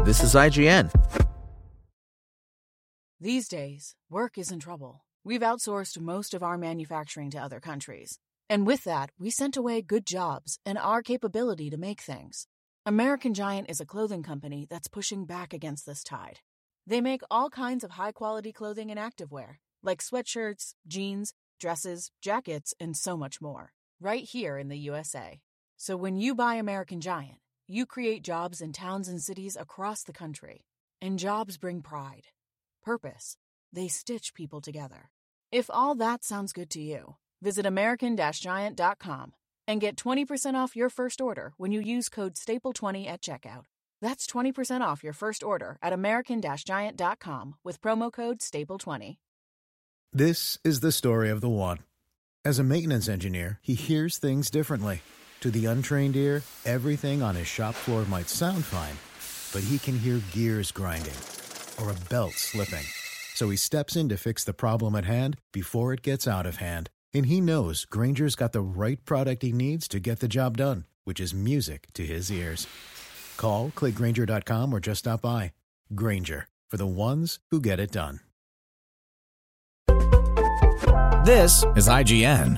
This is IGN. These days, work is in trouble. We've outsourced most of our manufacturing to other countries. And with that, we sent away good jobs and our capability to make things. American Giant is a clothing company that's pushing back against this tide. They make all kinds of high-quality clothing and activewear, like sweatshirts, jeans, dresses, jackets, and so much more, right here in the USA. So when you buy American Giant, you create jobs in towns and cities across the country. And jobs bring pride. Purpose. They stitch people together. If all that sounds good to you, visit American-Giant.com and get 20% off your first order when you use code STAPLE20 at checkout. That's 20% off your first order at American-Giant.com with promo code STAPLE20. This is the story of the one. As a maintenance engineer, he hears things differently. To the untrained ear, everything on his shop floor might sound fine, but he can hear gears grinding or a belt slipping. So he steps in to fix the problem at hand before it gets out of hand. And he knows Grainger's got the right product he needs to get the job done, which is music to his ears. Call, click Grainger.com, or just stop by. Grainger, for the ones who get it done. This is IGN.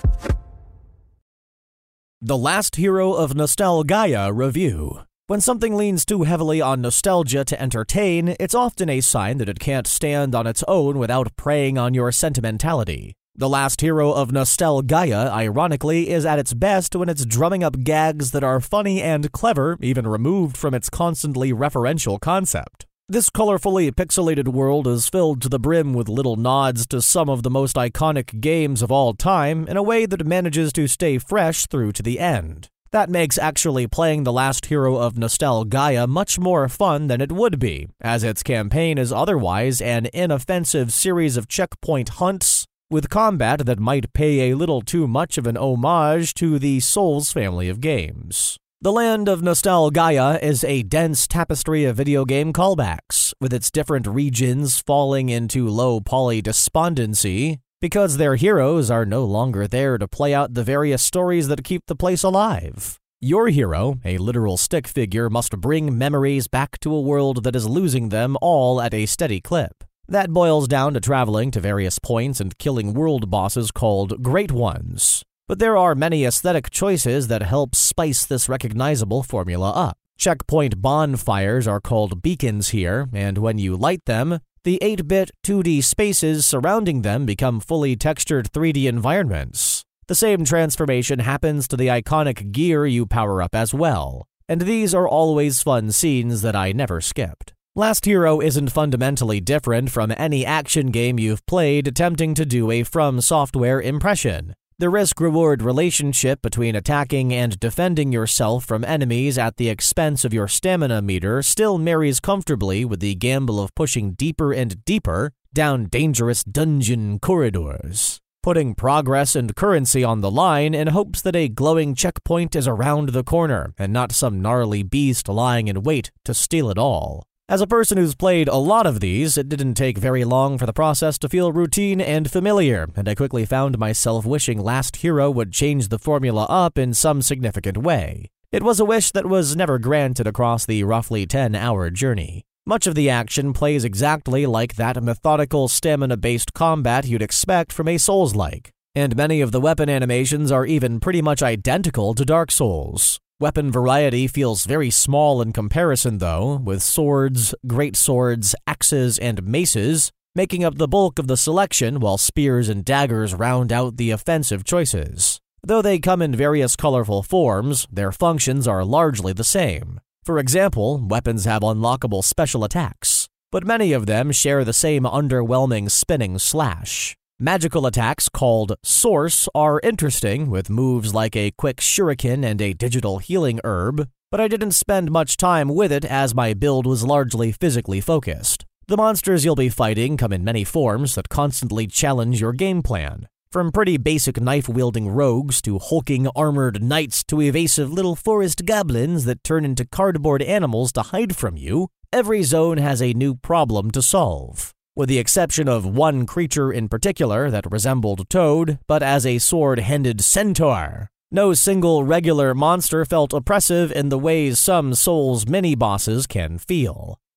The Last Hero of Nostalgaia Review. When something leans too heavily on nostalgia to entertain, it's often a sign that it can't stand on its own without preying on your sentimentality. The Last Hero of Nostalgaia, ironically, is at its best when it's drumming up gags that are funny and clever, even removed from its constantly referential concept. This colorfully pixelated world is filled to the brim with little nods to some of the most iconic games of all time in a way that manages to stay fresh through to the end. That makes actually playing The Last Hero of Nostalgaia much more fun than it would be, as its campaign is otherwise an inoffensive series of checkpoint hunts with combat that might pay a little too much of an homage to the Souls family of games. The Land of Nostalgaia is a dense tapestry of video game callbacks, with its different regions falling into low-poly despondency because their heroes are no longer there to play out the various stories that keep the place alive. Your hero, a literal stick figure, must bring memories back to a world that is losing them all at a steady clip. That boils down to traveling to various points and killing world bosses called Great Ones. But there are many aesthetic choices that help spice this recognizable formula up. Checkpoint bonfires are called beacons here, and when you light them, the 8-bit 2D spaces surrounding them become fully textured 3D environments. The same transformation happens to the iconic gear you power up as well, and these are always fun scenes that I never skipped. Last Hero isn't fundamentally different from any action game you've played attempting to do a From Software impression. The risk-reward relationship between attacking and defending yourself from enemies at the expense of your stamina meter still marries comfortably with the gamble of pushing deeper and deeper down dangerous dungeon corridors, putting progress and currency on the line in hopes that a glowing checkpoint is around the corner and not some gnarly beast lying in wait to steal it all. As a person who's played a lot of these, it didn't take very long for the process to feel routine and familiar, and I quickly found myself wishing Last Hero would change the formula up in some significant way. It was a wish that was never granted across the roughly 10-hour journey. Much of the action plays exactly like that methodical stamina-based combat you'd expect from a Souls-like, and many of the weapon animations are even pretty much identical to Dark Souls. Weapon variety feels very small in comparison, though, with swords, great swords, axes, and maces making up the bulk of the selection, while spears and daggers round out the offensive choices. Though they come in various colorful forms, their functions are largely the same. For example, weapons have unlockable special attacks, but many of them share the same underwhelming spinning slash. Magical attacks called Source are interesting, with moves like a quick shuriken and a digital healing herb, but I didn't spend much time with it as my build was largely physically focused. The monsters you'll be fighting come in many forms that constantly challenge your game plan. From pretty basic knife-wielding rogues to hulking armored knights to evasive little forest goblins that turn into cardboard animals to hide from you, every zone has a new problem to solve. With the exception of one creature in particular that resembled Toad, but as a sword-handed centaur. No single regular monster felt oppressive in the ways some Souls mini-bosses can feel.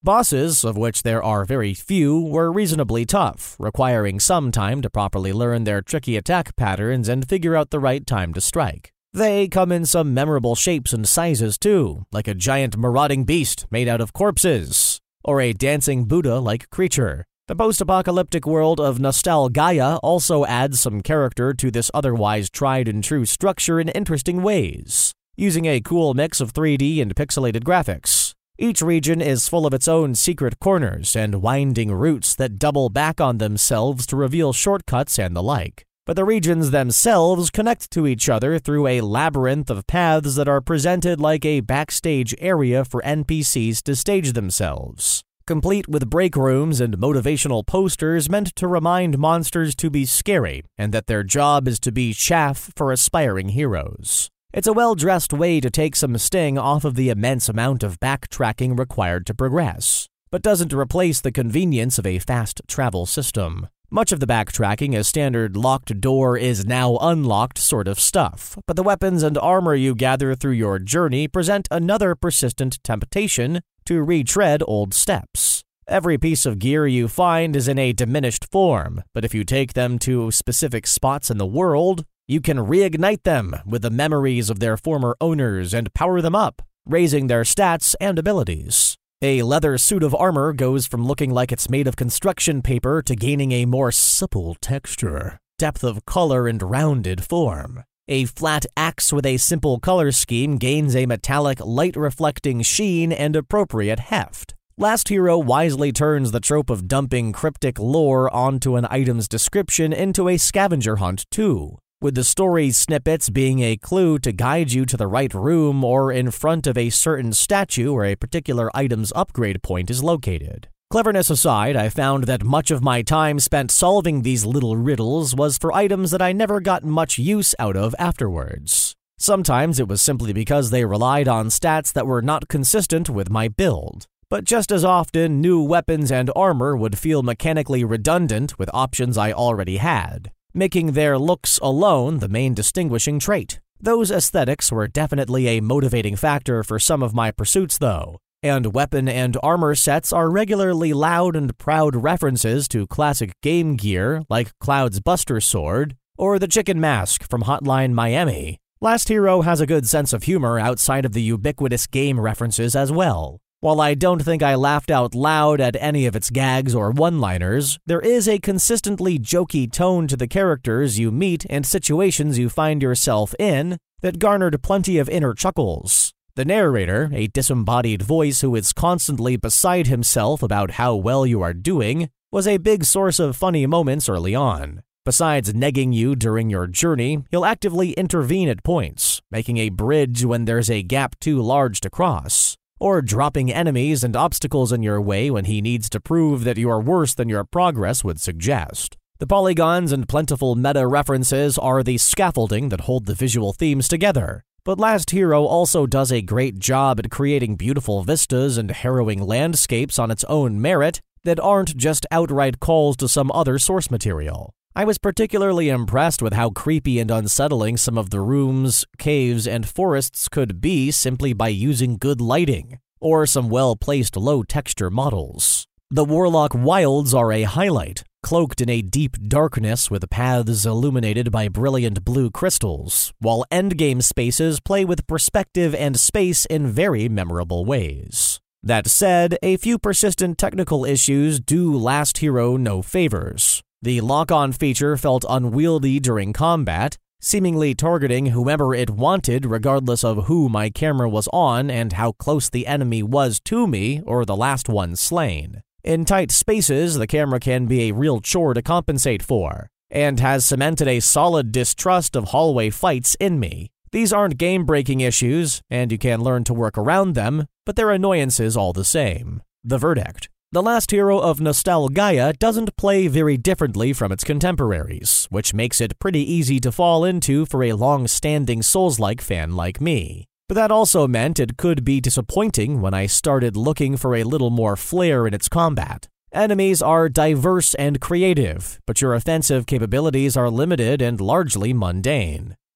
Bosses, of which there are very few, were reasonably tough, requiring some time to properly learn their tricky attack patterns and figure out the right time to strike. They come in some memorable shapes and sizes too, like a giant marauding beast made out of corpses, or a dancing Buddha-like creature. The post-apocalyptic world of Nostalgaia also adds some character to this otherwise tried-and-true structure in interesting ways, using a cool mix of 3D and pixelated graphics. Each region is full of its own secret corners and winding routes that double back on themselves to reveal shortcuts and the like. But the regions themselves connect to each other through a labyrinth of paths that are presented like a backstage area for NPCs to stage themselves, complete with break rooms and motivational posters meant to remind monsters to be scary and that their job is to be chaff for aspiring heroes. It's a well-dressed way to take some sting off of the immense amount of backtracking required to progress, but doesn't replace the convenience of a fast travel system. Much of the backtracking is standard locked door is now unlocked sort of stuff, but the weapons and armor you gather through your journey present another persistent temptation to retread old steps. Every piece of gear you find is in a diminished form, but if you take them to specific spots in the world, you can reignite them with the memories of their former owners and power them up, raising their stats and abilities. A leather suit of armor goes from looking like it's made of construction paper to gaining a more supple texture, depth of color, and rounded form. A flat axe with a simple color scheme gains a metallic, light-reflecting sheen and appropriate heft. Last Hero wisely turns the trope of dumping cryptic lore onto an item's description into a scavenger hunt too, with the story snippets being a clue to guide you to the right room or in front of a certain statue where a particular item's upgrade point is located. Cleverness aside, I found that much of my time spent solving these little riddles was for items that I never got much use out of afterwards. Sometimes it was simply because they relied on stats that were not consistent with my build. But just as often, new weapons and armor would feel mechanically redundant with options I already had, making their looks alone the main distinguishing trait. Those aesthetics were definitely a motivating factor for some of my pursuits though, and weapon and armor sets are regularly loud and proud references to classic game gear like Cloud's Buster Sword or the Chicken Mask from Hotline Miami. Last Hero has a good sense of humor outside of the ubiquitous game references as well. While I don't think I laughed out loud at any of its gags or one-liners, there is a consistently jokey tone to the characters you meet and situations you find yourself in that garnered plenty of inner chuckles. The narrator, a disembodied voice who is constantly beside himself about how well you are doing, was a big source of funny moments early on. Besides negging you during your journey, he'll actively intervene at points, making a bridge when there's a gap too large to cross, or dropping enemies and obstacles in your way when he needs to prove that you are worse than your progress would suggest. The polygons and plentiful meta references are the scaffolding that hold the visual themes together, but Last Hero also does a great job at creating beautiful vistas and harrowing landscapes on its own merit that aren't just outright calls to some other source material. I was particularly impressed with how creepy and unsettling some of the rooms, caves, and forests could be simply by using good lighting, or some well-placed low-texture models. The Warlock Wilds are a highlight, cloaked in a deep darkness with paths illuminated by brilliant blue crystals, while endgame spaces play with perspective and space in very memorable ways. That said, a few persistent technical issues do Last Hero no favors. The lock-on feature felt unwieldy during combat, seemingly targeting whomever it wanted regardless of who my camera was on and how close the enemy was to me or the last one slain. In tight spaces, the camera can be a real chore to compensate for, and has cemented a solid distrust of hallway fights in me. These aren't game-breaking issues, and you can learn to work around them, but they're annoyances all the same. The verdict: The Last Hero of Nostalgaia doesn't play very differently from its contemporaries, which makes it pretty easy to fall into for a long-standing Souls-like fan like me. But that also meant it could be disappointing when I started looking for a little more flair in its combat. Enemies are diverse and creative, but your offensive capabilities are limited and largely mundane.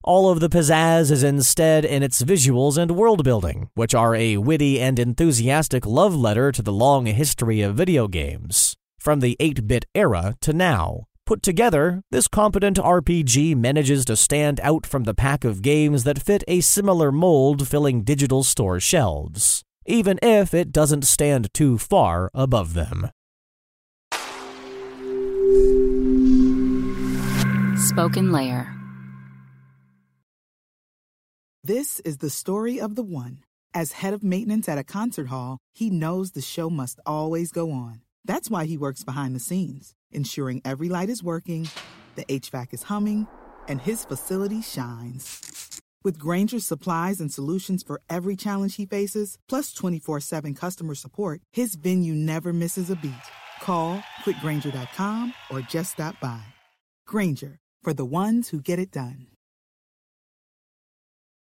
All of the pizzazz is instead in its visuals and world building, which are a witty and enthusiastic love letter to the long history of video games, from the 8-bit era to now. Put together, this competent RPG manages to stand out from the pack of games that fit a similar mold filling digital store shelves, even if it doesn't stand too far above them. Spoken Layer. This is the story of the one. As head of maintenance at a concert hall, he knows the show must always go on. That's why he works behind the scenes, ensuring every light is working, the HVAC is humming, and his facility shines. With Grainger's supplies and solutions for every challenge he faces, plus 24/7 customer support, his venue never misses a beat. Call quickgrainger.com or just stop by. Grainger, for the ones who get it done.